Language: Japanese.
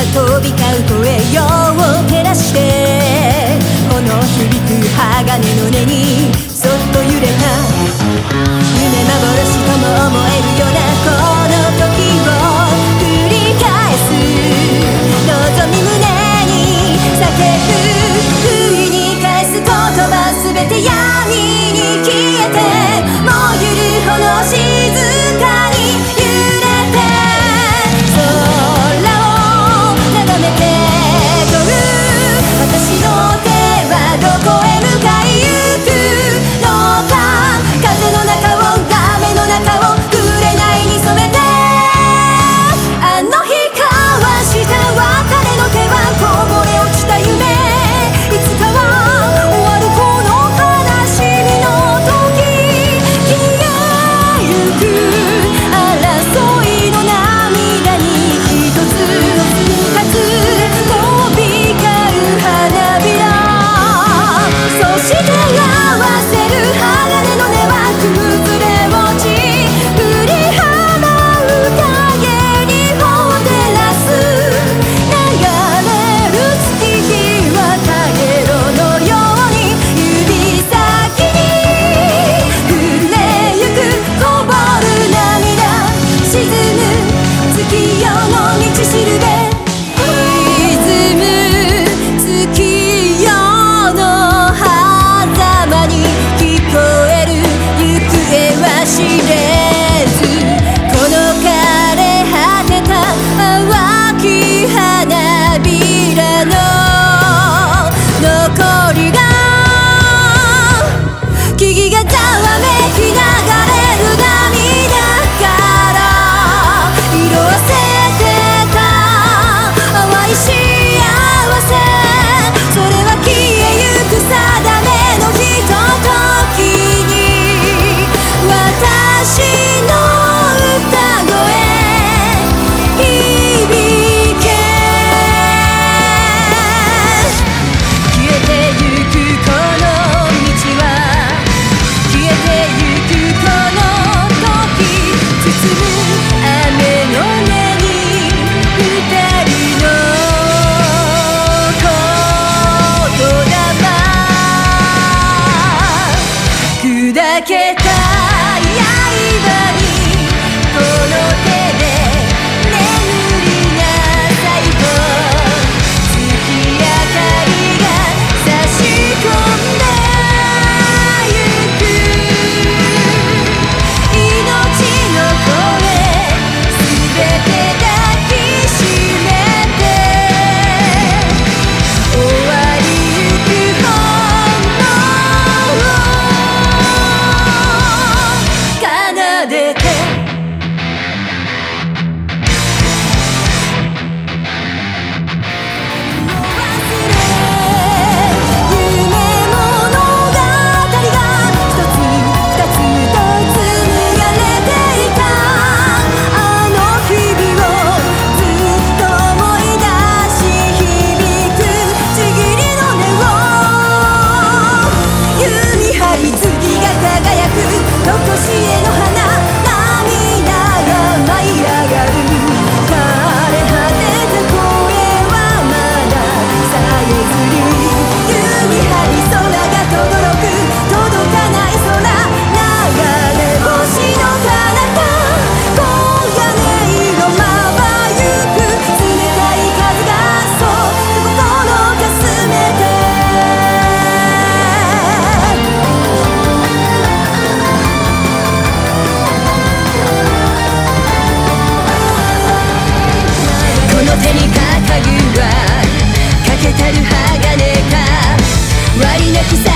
飛び交う声よを照らして、この響く鋼の音にそっと揺れた。夢幻とも思えるようなこの時を繰り返す。望み胸に叫ぶ、不意に返す言葉すべて闇に消えて、燃ゆる炎静かに揺れて、空を眺めて飛ぶ。私の手はどこへ向かいゆくのか。風の中を雨の中を紅に染めて、あの日交わした別れの手はこぼれ落ちた夢。いつかは終わるこの悲しみの時。消えゆく争いの涙に一つ二つ飛び交う花びら。そして合わせる鋼の音は崩れ落ち、振り払う影に頬を照らす。流れる月日は陽色のように指先に触れゆく。こぼる涙沈む月夜の道しるべ。沈む月夜の狭間に聞こえる行方は知れず、この枯れ果てた淡き花びらの残りが、木々がざわめき流れる涙から色あせてた淡い幸せ。それは消えゆく定めのひとときに、私の歌声響け。消えてゆくこの道は、消えてゆくこの時。包む雨の音に二人の言霊。砕けた刃にこの手で眠りなさいと、月明かりが差し込んでゆく。命の声すべて抱きしめて、終わりゆく本能を奏でて。手に掲げはかけたる鋼か、割りなき